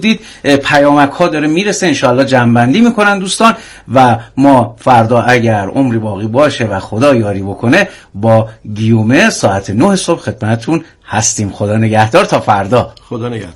دید پیامک ها داره میرسه، انشاءالله جمع‌بندی میکنن دوستان و ما فردا اگر عمری باقی باشه و خدا یاری بکنه با گیومه ساعت 9 صبح خدمتتون هستیم. خدا نگهدار تا فردا. خدا نگهدار.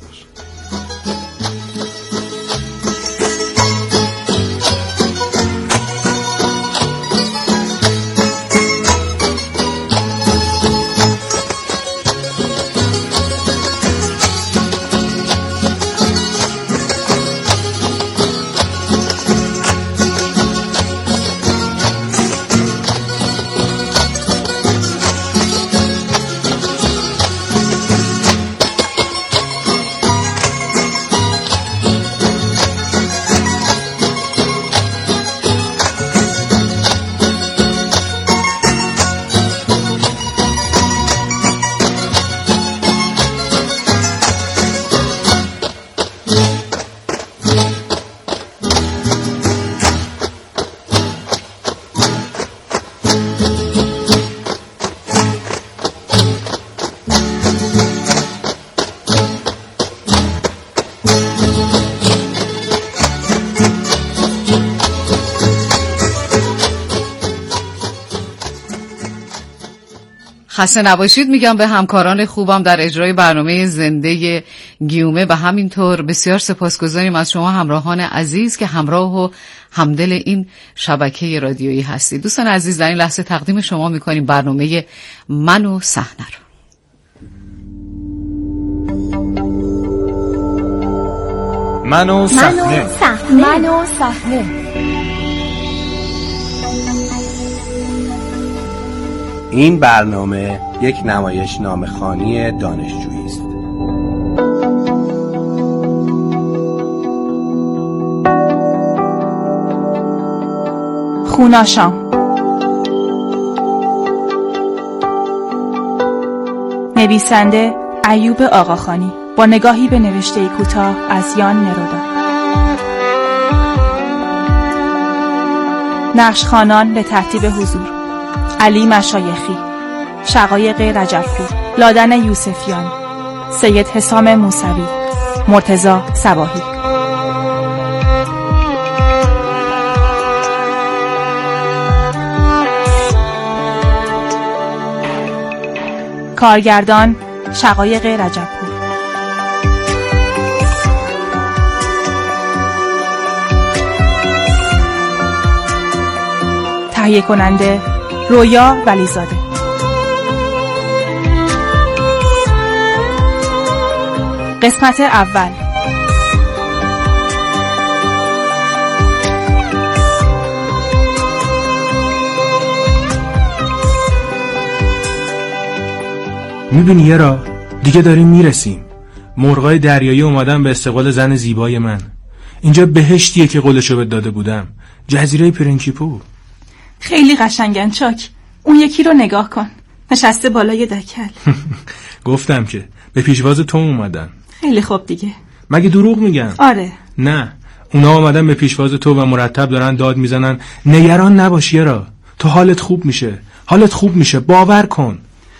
خسته نباشید میگم به همکاران خوبم در اجرای برنامه زنده گیومه و همینطور بسیار سپاسگزاریم از شما همراهان عزیز که همراه و همدل این شبکه رادیویی هستید. دوستان عزیز در این لحظه تقدیم شما میکنیم برنامه من و صحنه رو. من و صحنه. این برنامه یک نمایشنامه‌خوانی دانشجویی است. خوناشام. نویسنده ایوب آقاخانی با نگاهی به نوشته کوتاه از یان نرودا. نقشخوانان به ترتیب حضور: علی مشایخی، شقایق رجب‌پور، لادن یوسفیان، سید حسام موسوی، مرتضی صباحی. کارگردان شقایق رجب‌پور. تهیه کننده رویا ولیزاده. قسمت اول. میبینی یه را دیگه داریم میرسیم. مرغای دریایی اومدن به استقبال زن زیبای من. اینجا بهشتیه که قولشو بهت داده بودم، جزیره پرنکیپو. خیلی قشنگن چاک. اون یکی رو نگاه کن، نشسته بالای دکل. گفتم که به پیشواز تو اومدن. خیلی خوب دیگه. مگه دروغ میگم؟ آره. نه، اونا اومدن به پیشواز تو و مرتب دارن داد میزنن نگران نباش یارا، تو حالت خوب میشه، حالت خوب میشه، باور کن.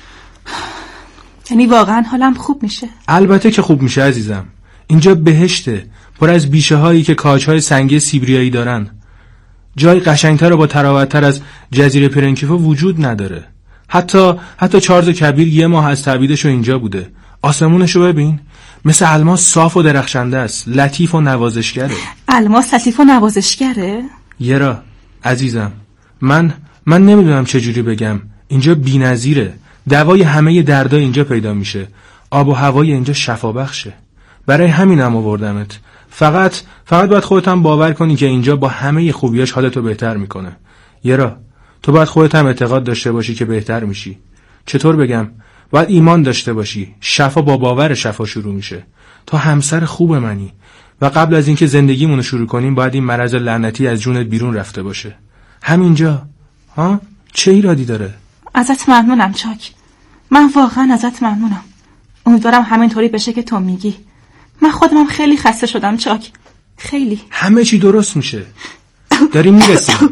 یعنی واقعا حالم خوب میشه؟ البته که خوب میشه عزیزم. اینجا بهشته، پر از بیشه هایی که کاجهای سنگی سیبریایی دارن. جای قشنگتر و با تراوت‌تر از جزیره پرنکیپو وجود نداره. حتی چارلز کبیر 1 ماه از تبعیدشو اینجا بوده. آسمونشو ببین، مثل الماس صاف و درخشنده است، لطیف و نوازشگره. الماس لطیف و نوازشگره؟ یرا عزیزم، من نمیدونم چجوری بگم. اینجا بی‌نظیره. دوای همه دردا اینجا پیدا میشه. آب و هوای اینجا شفابخشه. برای همینم آوردمت. فقط باید خودت هم باور کنی که اینجا با همه خوبیاش حالتو بهتر میکنه. یرا تو باید خودت هم اعتقاد داشته باشی که بهتر میشی. چطور بگم؟ باید ایمان داشته باشی. شفا با باور شفا شروع میشه. تو همسر خوب منی و قبل از اینکه زندگیمونو شروع کنیم باید این مرض لعنتی از جونت بیرون رفته باشه. همینجا. ها؟ چه ایرادی داره؟ ازت ممنونم چاک. من واقعا ازت ممنونم. امیدوارم همینطوری بشه که تو میگی. من خودمم خیلی خسته شدم چاک. خیلی. همه چی درست میشه. داریم میرسیم.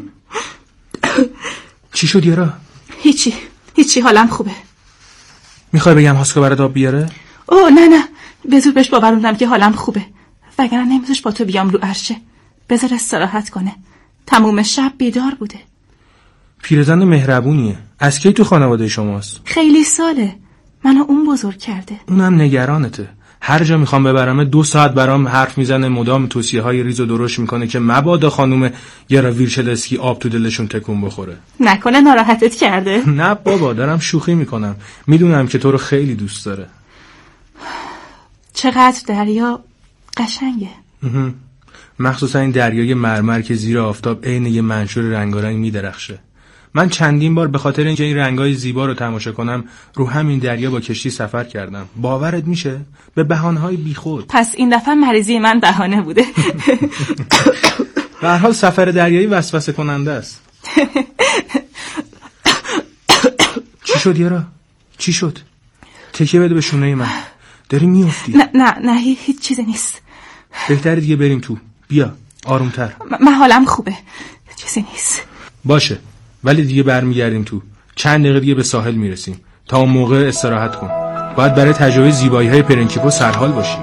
چی شد یارا؟ هیچی حالم خوبه. میخوای بگم هاسکو برات آب بیاره؟ اوه نه به زور بهش باوروندم که حالم خوبه. وگرنه نمیذاش با تو بیام رو عرشه. بذار استراحت کنه. تموم شب بیدار بوده. پیرزن مهربونیه. از کی تو خانواده شماست؟ خیلی ساله. منو اون بزرگ کرده. اونم نگرانته. هر جا میخوام ببرم 2 ساعت برام حرف میزنه، مدام توصیه‌های ریز و درشت میکنه که مبادا خانم یرا ویلچلسکی آب تو دلشون تکون بخوره. نکنه ناراحتت کرده؟ نه بابا، دارم شوخی میکنم. میدونم که تو رو خیلی دوست داره. چقدر دریا قشنگه. مخصوصا این دریای مرمر که زیر آفتاب عین یه منشور رنگارنگ میدرخشه. من چندین بار به خاطر اینکه این رنگای زیبا رو تماشا کنم رو همین دریا با کشتی سفر کردم. باورت میشه؟ به بهانه‌های بیخود. پس این دفعه مریضی من بهانه بوده. به هر حال سفر دریایی وسوسه کننده است. چی شد یارا؟ چی شد؟ تکیه بده به شونه من. داری میافتی. نه هیچ چیزی نیست. بهتره دیگه بریم تو. بیا آرومتر. من حالم خوبه. چیزی نیست. باشه، ولی دیگه برمیگردیم تو. چند دقیقه دیگه به ساحل میرسیم. تا اون موقع استراحت کن. باید برای تجربه زیبایی‌های پرنکیپو سرحال باشی.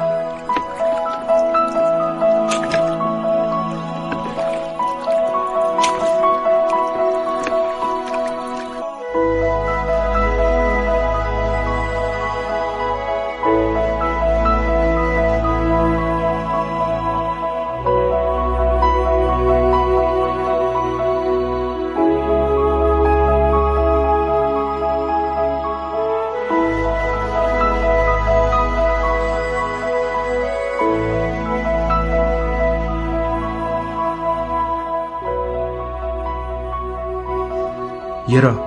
یرا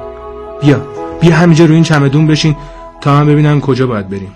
بیا همینجا روی این چمدون بشین تا من ببینم کجا باید بریم.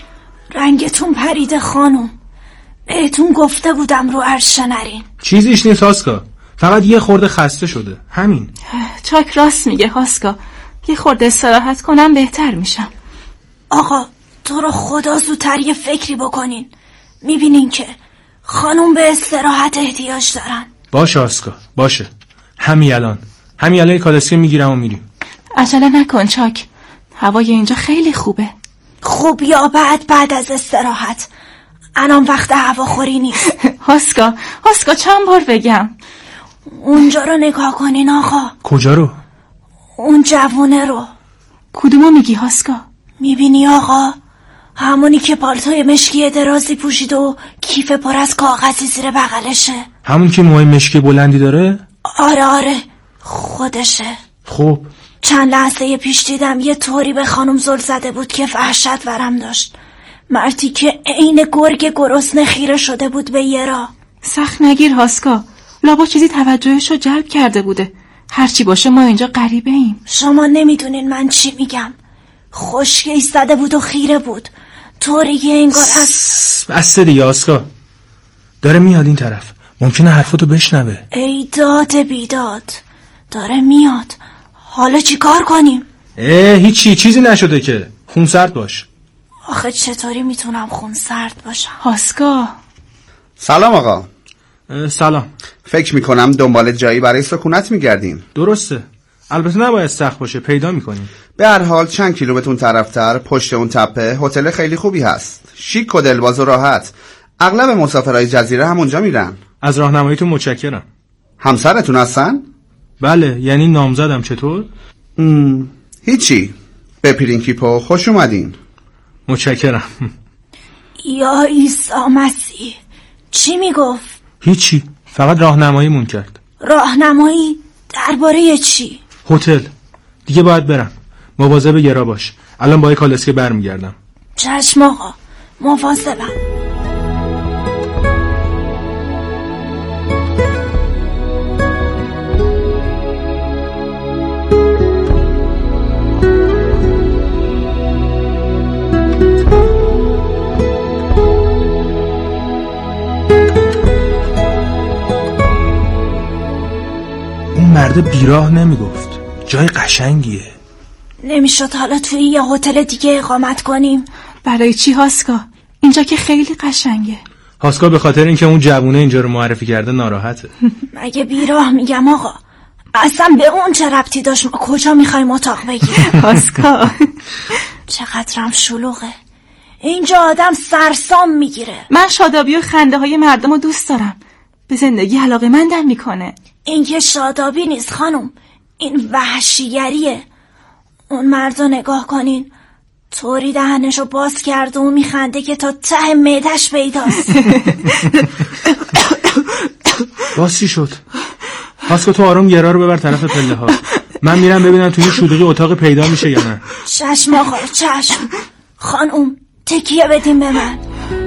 رنگتون پریده خانم. بهتون گفته بودم رو عرش نرین. چیزیش نیست هاسکا، فقط یه خورده خسته شده، همین. چاک راست میگه هاسکا، یه خورده استراحت کنم بهتر میشم. آقا تو رو خدا زودتر یه فکری بکنین. میبینین که خانم به استراحت احتیاج دارن. باشه هاسکا، باشه. همین الان کالسکه میگیرم و میریم. عجله نکن چاک، هوای اینجا خیلی خوبه. خوب یا بعد از استراحت. الان وقت هواخوری نیست. هاسکا چند بار بگم. اونجا رو نگاه کنین آقا. کجا رو؟ اون جوونه رو. کدومو میگی هاسکا؟ میبینی آقا؟ همونی که پالتوی مشکی درازی پوشید و کیف پر از کاغذی زیر بغلشه. همون که موهای مشکی بلندی داره؟ آره خودشه. خب چند لحظه پیش دیدم یه طوری به خانم زل زده بود که وحشت ورم داشت. مردی که عین گرگ گرسنه خیره شده بود به یرا. سخت نگیر هاسکا، لابا چیزی توجهشو جلب کرده بوده. هرچی باشه ما اینجا غریبه ایم. شما نمیدونین من چی میگم. خشک ایستاده بود و خیره بود، طوری انگار بسته دیگه هاسکا، داره میاد این طرف، ممکنه حرفاتو بشنوه. ای داد بیداد، داره میاد. حالا چی کار کنیم؟ هیچی، چیزی نشده که. خونسرد باش. آخه چطوری میتونم خونسرد باشم؟ هاسکا. سلام آقا. سلام. فکر میکنم دنبال جایی برای سکونت میگردین. درسته، البته نباید سخت باشه، پیدا میکنیم. به هر حال چند کیلومتر طرفتر پشت اون تپه هتل خیلی خوبی هست، شیک و دلباز و راحت. اغلب مسافرهای جزیره هم اونجا میرن. از راهنماییتون متشکرم. همسرتون هستن؟ بله، یعنی نامزدم. چطور؟ هیچی، به پرینکیپو خوش اومدین. متشکرم. یا عیسی مسیح، چی میگفت؟ هیچی، فقط راهنماییمون کرد. راهنمایی درباره چی؟ هتل. دیگه باید برم، مواظب یرا باش. الان با کالسکه برمیگردم. چشم آقا، مواظبم. مرد بیراه نمیگفت جای قشنگیه. نمیشد حالا توی یه هتل دیگه اقامت کنیم؟ برای چی هاسکا؟ اینجا که خیلی قشنگه. هاسکا به خاطر اینکه اون جوونه اینجا رو معرفی کرده ناراحته. مگه بیراه میگم آقا؟ اصلا به اون چه ربطی داشت؟ ما کجا میخوایم اتاق بگیریم؟ هاسکا چقدرم شلوغه. اینجا آدم سرسام میگیره. من شادابی و خنده های مردم رو دوست دارم. به زندگی علاقه‌مندم میکنه. این که شادابی نیست خانم، این وحشیگریه. اون مردو نگاه کنین، طوری دهنشو باز کرده و میخنده که تا ته معده‌اش پیداست. باز چی شد؟ هاسکو تو آروم گرا رو ببر طرف پله ها. من میرم ببینم تو این شلوغی اتاق پیدا میشه یا نه. چشم آقا چشم. خانم تکیه بدیم به من.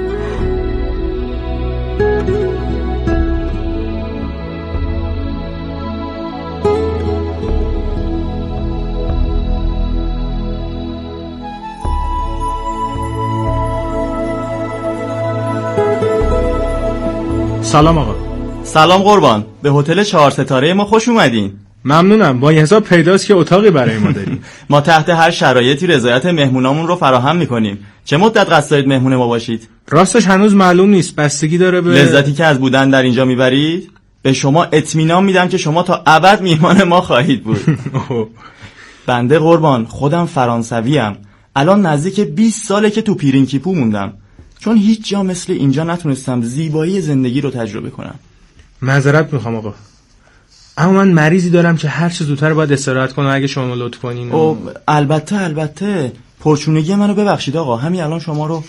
سلام آقا. سلام قربان، به هتل 4 ستاره ما خوش اومدین. ممنونم. با این حساب پیداست که اتاقی برای ما داریم. ما تحت هر شرایطی رضایت مهمونامون رو فراهم میکنیم. چه مدت قصد دارید مهمون ما باشید؟ راستش هنوز معلوم نیست، بستگی داره به لذتی که از بودن در اینجا میبرید. به شما اطمینان میدم که شما تا ابد میهمان ما خواهید بود. بنده قربان خودم فرانسویم. الان نزدیک 20 ساله که تو پیرینکیپو موندم، چون هیچ جا مثل اینجا نتونستم زیبایی زندگی رو تجربه کنم. معذرت میخوام آقا، اما من مریضی دارم که هر چه زودتر باید استراحت کنم. اگه شما لطف کنین. البته پرچونگی منو ببخشید آقا. همین الان شما رو.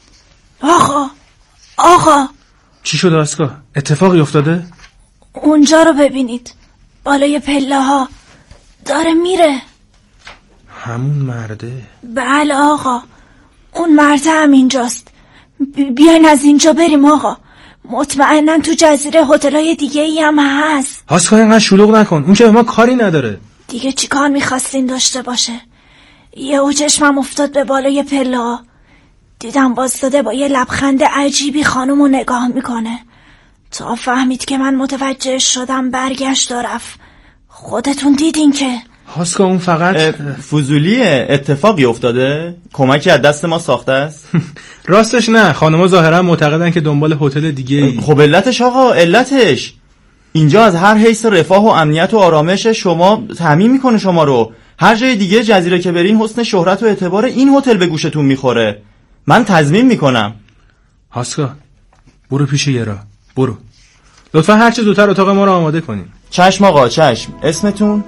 آقا چی شده آسکا؟ اتفاقی افتاده؟ اونجا رو ببینید، بالای پله ها داره میره. همون مرده؟ بله آقا، اون مرده هم اینجاست. بیاین از اینجا بریم آقا. مطمئنن تو جزیره هتلای دیگه ای هم هست. آسکا اینقدر شلوغ نکن، اون که به ما کاری نداره. دیگه چی کار میخواستین داشته باشه؟ یهو چشمم افتاد به بالای پله ها، دیدم بازداده با یه لبخند عجیبی خانمو نگاه میکنه. تا فهمید که من متوجه شدم برگشت و رفت. خودتون دیدین که هاسکا اون فقط فضولیه. اتفاقی افتاده؟ کمکی از دست ما ساخته است؟ راستش نه، خانم‌ها ظاهرا معتقدن که دنبال هتل دیگه ای. خب علتش آقا، علتش اینجا از هر حیث رفاه و امنیت و آرامش شما تامین میکنه شما رو. هر جای دیگه جزیره که برین حسن شهرت و اعتبار این هتل به گوشتون میخوره. من تضمین میکنم. هاسکا برو پیش یرا، برو لطفا هر چه زودتر اتاق ما رو آماده کنین. چشم آقا چشم. اسمتون؟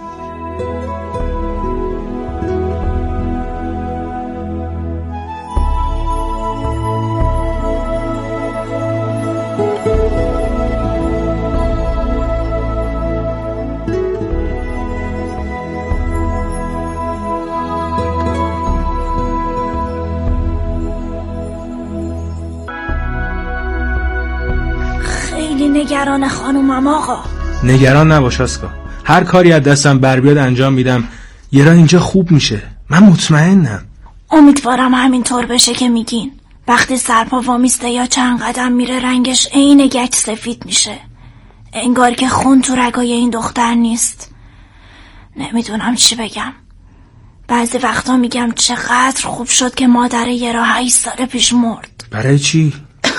نگران خانومم آقا. نگران نباش آسکا، هر کاری از دستم بر بیاد انجام میدم. یرا اینجا خوب میشه، من مطمئنم. امیدوارم همینطور بشه که میگین. وقتی سرپا وامیسته یا چند قدم میره رنگش عین گچ سفید میشه، انگار که خون تو رگای این دختر نیست. نمیدونم چی بگم. بعضی وقتا میگم چقدر خوب شد که مادر یرا 8 سال پیش مرد. برای چی؟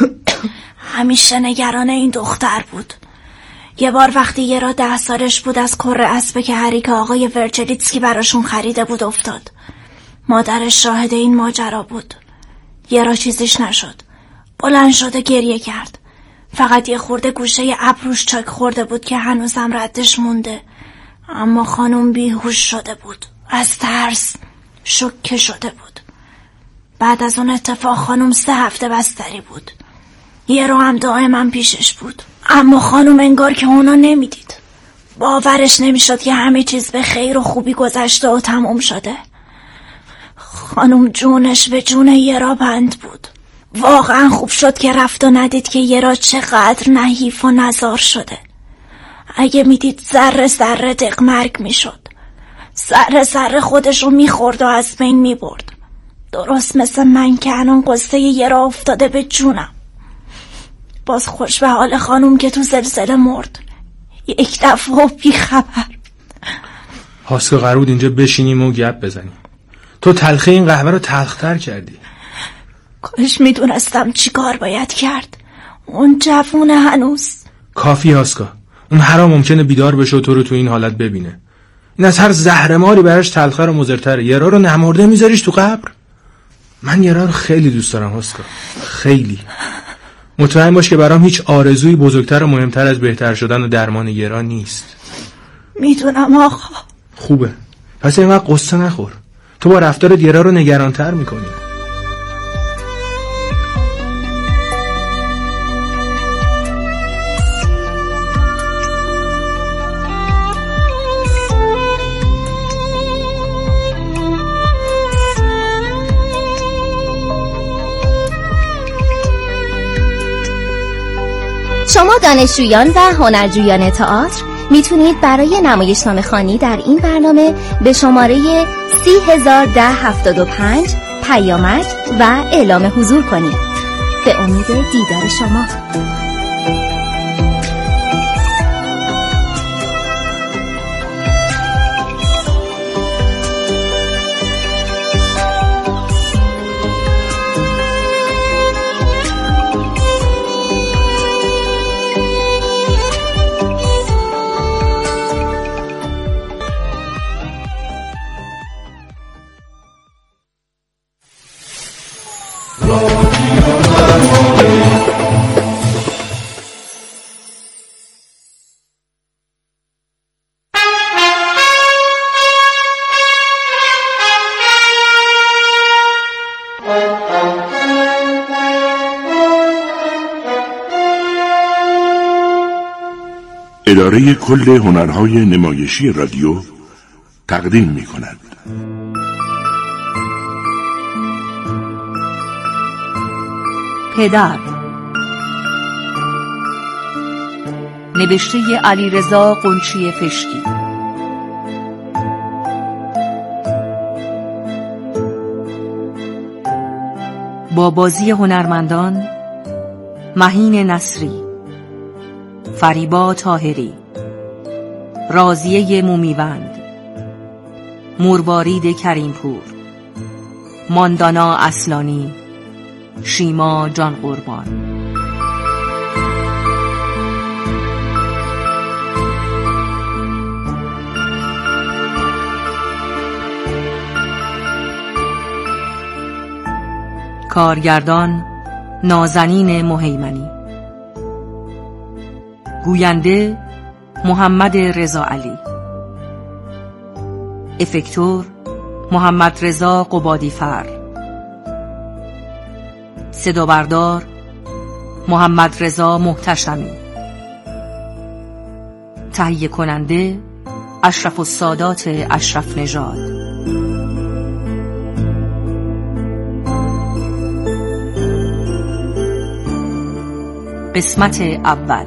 همیشه نگران این دختر بود. یه بار وقتی یرا 10 سالش بود از کره اسبه که هریک آقای ورچلیتسکی براشون خریده بود افتاد. مادرش شاهد این ماجرا بود. یرا چیزیش نشد. بلند شده گریه کرد. فقط یه خورده گوشه ابروش چاک خورده بود که هنوزم ردش مونده. اما خانم بیهوش شده بود. از ترس شوکه شده بود. بعد از اون اتفاق خانم 3 هفته بستری بود. یرا هم دائما پیشش بود، اما خانم انگار که اونا نمیدید. باورش نمیشد که همه چیز به خیر و خوبی گذشته و تموم شده. خانم جونش به جون یرا بند بود. واقعا خوب شد که رفت و ندید که یرا چقدر نحیف و نزار شده. اگه میدید ذره ذره دقمرگ میشد. ذره ذره خودش رو میخورد و از بین میبرد. درست مثل من که الان قصه یرا افتاده به جونم. باز خوش به حال خانم که تو زلزله مرد. یک دفعه و بی خبر. هاسکا قرار بود اینجا بشینیم و گپ بزنیم. تو تلخی این قهوه رو تلختر کردی. کاش میدونستم چی کار باید کرد. اون جوونه هنوز. کافی هاسکا، اون هر ممکنه بیدار بشه و تو رو تو این حالت ببینه. این از هر زهرماری براش تلخر و مضرتره. یرا رو نمرده میذاریش تو قبر. من گرا رو خیلی دوست دارم اسکار، خیلی. مطمئن باش که برام هیچ آرزویی بزرگتر و مهمتر از بهتر شدن و درمان گرا نیست. میدونم آقا. خوبه، پس اینقدر قصه نخور. تو با رفتار گرا رو نگرانتر میکنی. شما دانشجویان و هنرجویان تئاتر میتونید برای نمایشنامه خوانی در این برنامه به شماره 301075 پیامک و اعلام حضور کنید. به امید دیدار شما. اداره کل هنرهای نمایشی رادیو تقدیم می کند. پدر، نوشته علیرضا قنچی فشکی. با بازی هنرمندان مهین نصری، فریبا طاهری، راضیه مومیوند، مروارید کریمپور، ماندانا اصلانی، شیما جان قربان. کارگردان نازنین مهیمنی. گوینده محمد رضا علی. افکتور محمد رضا قبادیفر. صدا بردار محمد رضا محتشمی. تهیه کننده اشرف السادات اشرف نژاد. قسمت اول.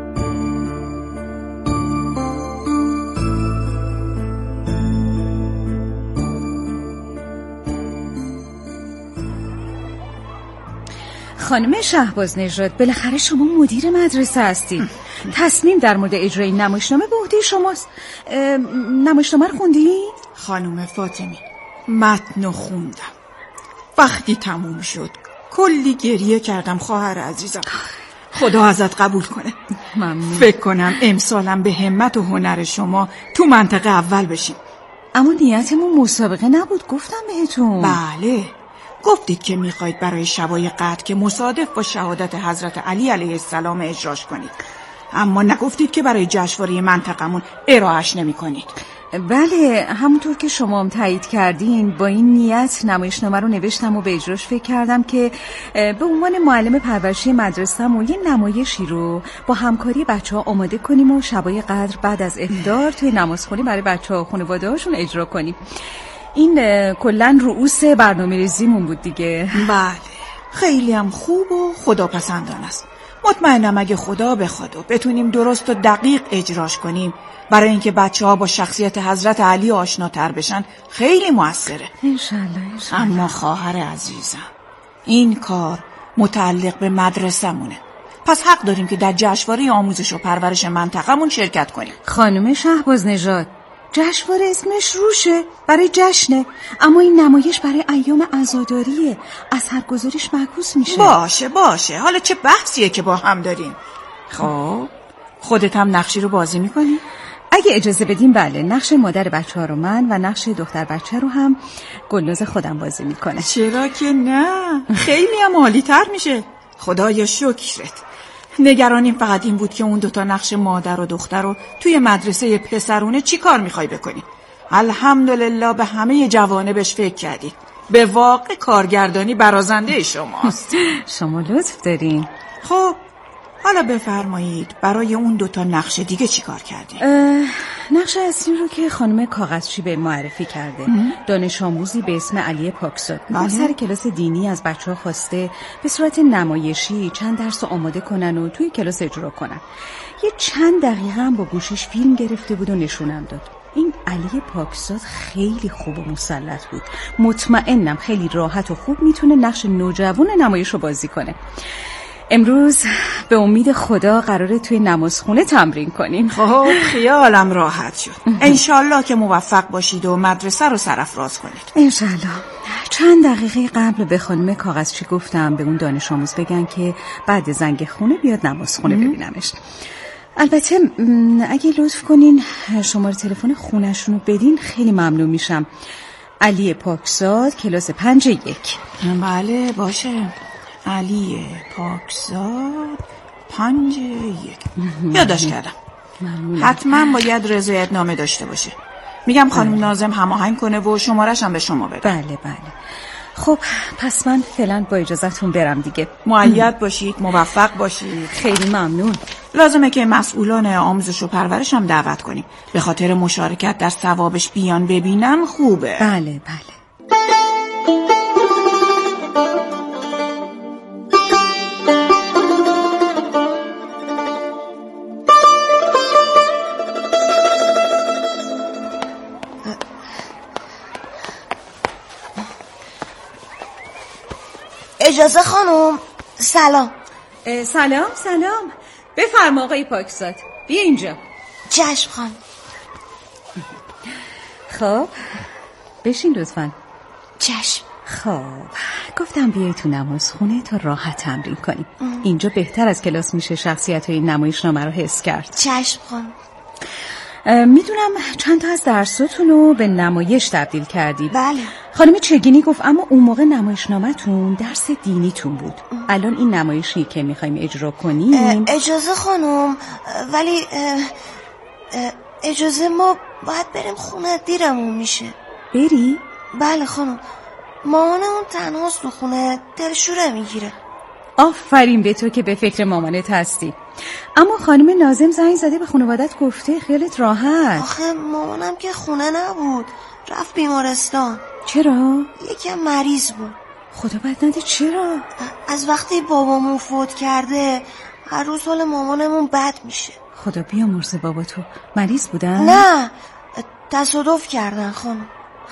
خانم شهباز نژاد، بالاخره شما مدیر مدرسه هستید. تصمیم در مورد اجرای نمایشنامه به عهده شماست. نمایشنامه رو خوندی؟ خانم فاطمی، متن خوندم. وقتی تموم شد کلی گریه کردم خواهر عزیزم. خدا ازت قبول کنه. ممنون. فکر کنم امسالم به همت و هنر شما تو منطقه اول بشیم. اما نیتمون مسابقه نبود، گفتم بهتون. بله، گفتید که میخواید برای شبای قدر که مصادف با شهادت حضرت علی علیه السلام اجراش کنید، اما نگفتید که برای جشنواره منطقمون ارائهش نمی کنید. بله، همونطور که شما هم تایید کردین با این نیت نمایشنامه رو نوشتم و به اجراش فکر کردم که به عنوان معلم پرورشی مدرسه‌مون یه نمایشی رو با همکاری بچه‌ها آماده کنیم و شبای قدر بعد از افطار توی نمازخونی برای بچه‌ها و خانواده‌هاشون اجرا کنیم. این کلاً رؤوس برنامه‌ریزیمون بود دیگه. بله، خیلی هم خوب و خداپسندانه است. مطمئنم اگه خدا بخواد و بتونیم درست و دقیق اجراش کنیم، برای اینکه بچه‌ها با شخصیت حضرت علی آشناتر بشن خیلی موثره. انشالله. اما خواهر عزیزم، این کار متعلق به مدرسه‌مونه، پس حق داریم که در جشنواره آموزش و پرورش منطقه‌مون شرکت کنیم. خانم شهباز نژاد، جشنواره اسمش روشه، برای جشنه، اما این نمایش برای ایام عزاداریه، اثرگذاریش معکوس میشه. باشه، حالا چه بحثیه که با هم داریم؟ خب خودت هم نقشی رو بازی میکنی؟ اگه اجازه بدیم بله، نقش مادر بچه ها رو من و نقش دختر بچه رو هم گلناز خودم بازی میکنه. چرا که نه، خیلی هم عالی تر میشه. خدایا شکرت. نگرانیم فقط این بود که اون دوتا نقش مادر و دختر رو توی مدرسه پسرونه چی کار میخوای بکنی؟ الحمدلله به همه جوانبش فکر کردی. به واقع کارگردانی برازنده شماست. شما لطف دارین. خب حالا بفرمایید برای اون دوتا نقش دیگه چی کار کردی؟ نقش اصلی رو که خانم کاغذچی به معرفی کرده. دانش آموزی به اسم علی پاکزاد. سر کلاس دینی از بچه ها خواسته به صورت نمایشی چند درس آماده کنن و توی کلاس اجرا کنن. یه چند دقیقه هم با گوشش فیلم گرفته بود و نشونم داد. این علی پاکزاد خیلی خوب و مسلط بود. مطمئنم خیلی راحت و خوب میتونه نقش نوجوان نمایش رو بازی کنه. امروز به امید خدا قراره توی نمازخونه تمرین کنیم. خب خیالم راحت شد. انشالله که موفق باشید و مدرسه رو سرافراز کنید. انشالله. چند دقیقه قبل به خانم کاغذچی گفتم به اون دانش آموز بگن که بعد زنگ خونه بیاد نمازخونه ببینمش. البته اگه لطف کنین شماره تلفن خونه‌شون رو بدین خیلی ممنون میشم. علی پاکزاد کلاس 5-1. بله باشه. علی پاکزاد 5-1. یادداشت کردم. حتما باید رضایت نامه داشته باشه. میگم خانم ناظم هماهنگ کنه و شمارش هم به شما بده. بله. خب پس من فعلا با اجازهتون برم دیگه. مؤید باشید، موفق باشید. خیلی ممنون. لازمه که مسئولان آموزش و پرورش هم دعوت کنیم. به خاطر مشارکت در ثوابش بیان ببینن خوبه. بله. اجازه خانم. سلام. سلام. بفرما آقای پاکزاد. بیا اینجا. چشم خانم. خب بشین لطفاً. چشم. خب گفتم بیای تو نمازخونه تا راحت تمرین کنیم. اینجا بهتر از کلاس میشه شخصیت‌های نمایشنامه رو حس کرد. چشم خانم. میدونم چند تا از درساتون رو به نمایش تبدیل کردی. بله. خانم چگینی گفت اما اون موقع نمایشنامه‌تون درس دینیتون بود. الان این نمایشی که میخوایم اجرا کنیم. اجازه خانم، ولی اجازه ما باید بریم خونه، دیرمون میشه. بری؟ بله خانم، مامانمون تنهاست تو خونه، دلشوره میگیره. آفرین به تو که به فکر مامانت هستی. اما خانم ناظم زنگ زده به خانوادت گفته خیالت راحت. آخه مامانم که خونه نبود، رفت بیمارستان. چرا؟ یکم مریض بود. خدا بد نده. چرا؟ از وقتی بابامون فوت کرده هر روز حال مامانمون بد میشه. خدا بیامرزه بابا. تو مریض بودن؟ نه، تصادف کردن خانم.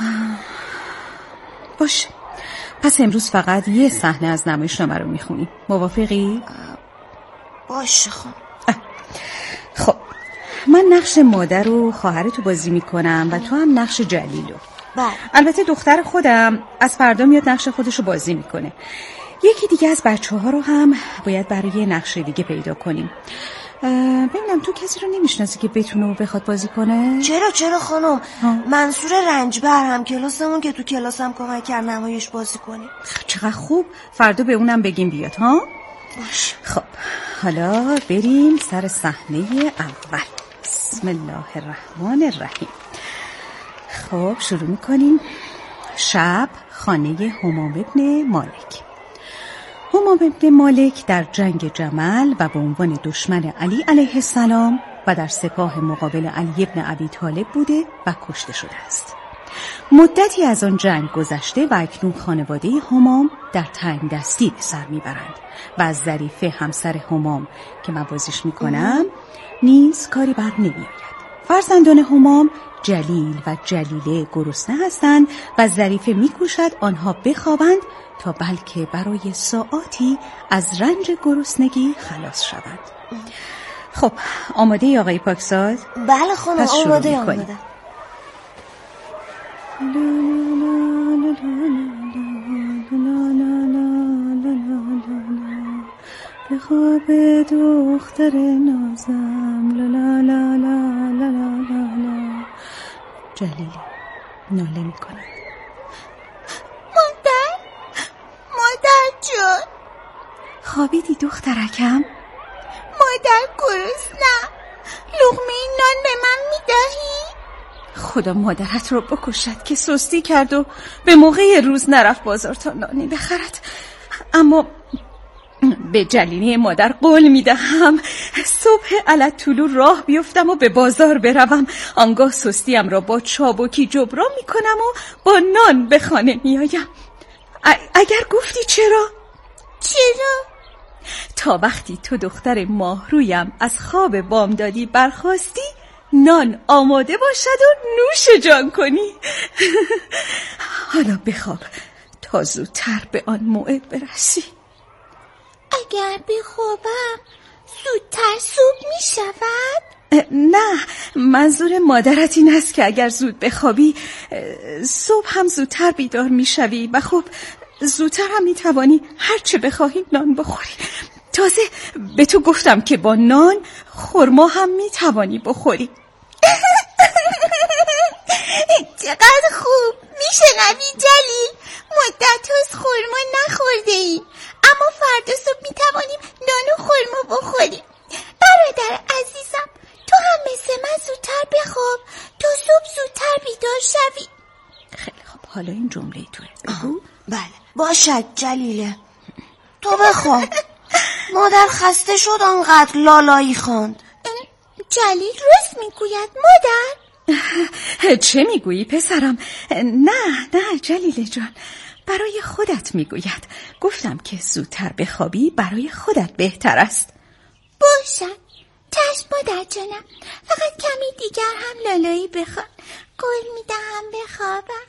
باشه، پس امروز فقط یه صحنه از نمایشنامه رو میخونی. موافقی؟ باشه خانم. خب من نقش مادر و خواهرتو بازی میکنم و تو هم نقش جلیلو. بله. البته دختر خودم از فردا میاد نقش خودشو بازی میکنه. یکی دیگه از بچه‌ها رو هم باید برای نقش دیگه پیدا کنیم. ببینم تو کسی رو نمیشناسی که بتونه و بخواد بازی کنه؟ چرا خانم. منصور رنجبر هم کلاسمون که تو کلاسم کمک کرد نمایش بازی کنیم. چقدر خوب. فردا به اونم بگیم بیاد ها؟ باشه. خب حالا بریم سر صحنه اول. بسم الله الرحمن الرحیم. خب شروع میکنیم. شب خانه همام ابن مالک. همام ابن مالک در جنگ جمل و به عنوان دشمن علی علیه السلام و در سپاه مقابل علی ابن ابی طالب بوده و کشته شده است. مدتی از آن جنگ گذشته و اکنون خانواده همام در تنگ دستی به سر میبرند و از ظریفه همسر همام که من بازیش میکنم نیز کاری بد نمیآید. فرزندان همام جلیل و جلیله گرسنه هستند و ظریفه میکوشد آنها بخوابند تا بلکه برای ساعاتی از رنج گرسنگی خلاص شوند. خب آماده ای آقای پاکزاد؟ بله خانم، آماده. به خواب دختر نازم لا لا لا لا لا لا جلیلی ناله می‌کند. مادر جون خوابیدی دخترکم؟ مادر گرسنه‌ام، لقمه نان به من میدهی؟ خدا مادرت رو بکشد که سستی کرد و به موقع روز نرفت بازار تا نانی بخرد. اما به جلیلی مادر قول میدهم صبح علت طلوع راه بیفتم و به بازار بروم، آنگاه سستیم را با چابکی جبران میکنم و با نان به خانه میایم. اگر گفتی چرا؟ تا وقتی تو دختر ماهرویم از خواب بامدادی برخاستی نان آماده باشد و نوش جان کنی. حالا بخواب تا زودتر به آن موعد برسی. اگر بخوابم زودتر صبح می شود؟ نه، منظور مادرت این است که اگر زود بخوابی صبح هم زودتر بیدار می شوی و خب زودتر هم می توانی هرچه بخواهی نان بخوری. تازه به تو گفتم که با نان خرما هم می توانی بخوری. چقدر خوب. میشنوی جلیل؟ مدت هاست خرما نخورده ایم، اما فردا صبح می توانیم نان و خرما بخوریم. برادر عزیزم، تو هم مثل من زودتر بخواب تا صبح زودتر بیدار شوی. خیلی خوب، حالا این جمله توه بگو. بله باشد جلیله، تو بخواب. مادر خسته شد آنقدر لالایی خواند. جلیل راست میگوید مادر؟ چه میگویی پسرم؟ نه جلیل جان، برای خودت میگوید. گفتم که زودتر بخوابی برای خودت بهتر است. باشد، چشم مادر جانم. فقط کمی دیگر هم لالایی بخوان. قول میدهم بخوابم.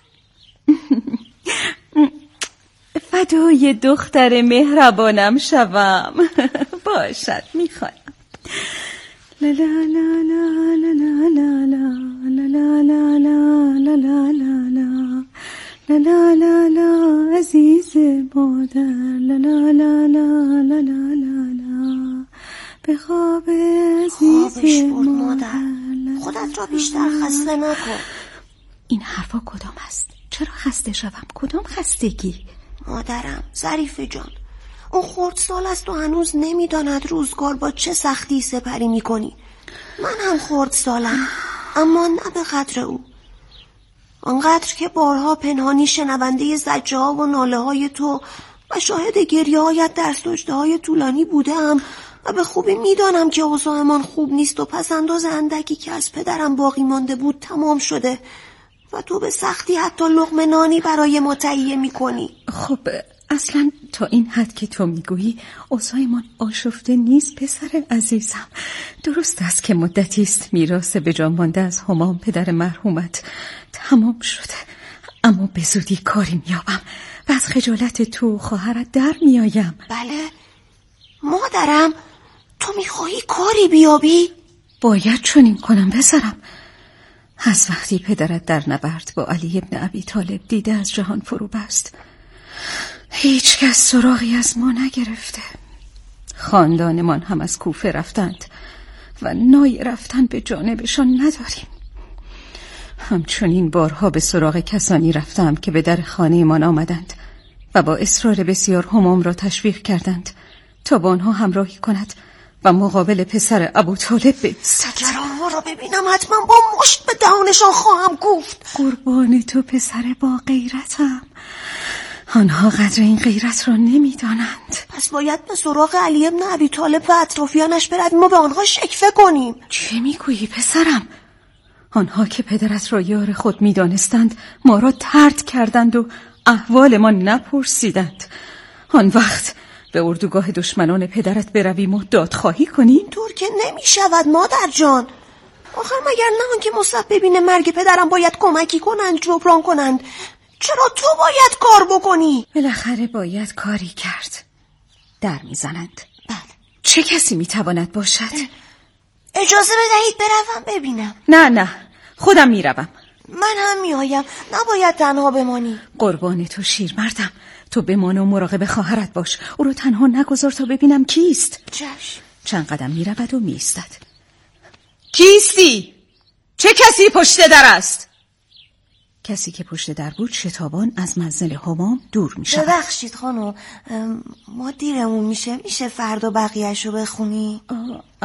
فدای دختر مهربانم شوم. باشد، میخوانم. لا لا لا لا لا لا لا لا لا لا لا لا لا لا لا لا عزیز مادر، لا لا لا لا لا لا لا به خواب عزیز مادر. خودت را بیشتر خسته نکن. این حرفا کدام است؟ چرا خسته شوم؟ کدام خستگی؟ مادرم، ظریفه جان، اون خردسال است و هنوز نمیداند روزگار با چه سختی سپری میکنی. من هم خردسالم، اما نه به قدر او. آنقدر که بارها پنهانی شنونده زجه ها و ناله های تو و شاهد گریه هایت در سجده های طولانی بودم و به خوبی میدانم که اوضاعمان خوب نیست و پس انداز اندکی که از پدرم باقی مانده بود تمام شده و تو به سختی حتی لقمه نانی برای ما تهیه میکنی. خب اصلا تا این حد که تو میگویی اوضاعمان آشفته نیست پسر عزیزم. درست است که مدتی است میراث به جان مانده از همام پدر مرحومت تمام شده، اما به زودی کاری میابم و از خجالت تو خواهرت در میایم. بله مادرم، تو میخواهی کاری بیابی؟ باید چنین کنم پسرم. از وقتی پدرت در نبرد با علی ابن ابی طالب دیده از جهان فرو بست، هیچ کس سراغی از ما نگرفته. خاندانمان هم از کوفه رفتند و نای رفتن به جانبشان نداریم. همچنین بارها به سراغ کسانی رفتم که به در خانه من آمدند و با اصرار بسیار همام را تشویق کردند تا با آنها همراهی کند و مقابل پسر ابو طالب بایستد. اگر آنها را ببینم حتما با مشت به دهانشان خواهم گفت. قربان تو پسر با غیرتم. آنها قدر این غیرت را نمیدانند. پس باید به سراغ علی ابن ابی طالب و اطرافیانش برویم و به آنها شکوه کنیم. چه میگویی پسرم؟ آنها که پدرت را یار خود میدانستند ما را طرد کردند و احوال ما نپرسیدند. آن وقت به اردوگاه دشمنان پدرت برویم و دادخواهی کنیم؟ طور که نمی شود مادر جان. آخر مگر نه آنکه مسببین مرگ پدرم باید کمکی کنند، جبران کنند، چرا تو باید کار بکنی؟ بالاخره باید کاری کرد. در میزنند. بله. چه کسی میتواند باشد؟ اجازه بدهید بروم ببینم. نه خودم میروم. من هم میایم، نباید تنها بمانی. قربان تو شیرمردم، تو بمان و مراقب خواهرت باش. او رو تنها نگذار تا ببینم کیست. چشم. چند قدم میرود و میایستد. کیستی؟ چه کسی پشت در است؟ کسی که پشت در بود شتابان از منزل همام دور می شود. ببخشید خانم، ما دیرمون میشه فردا بقیه‌شو بخونی؟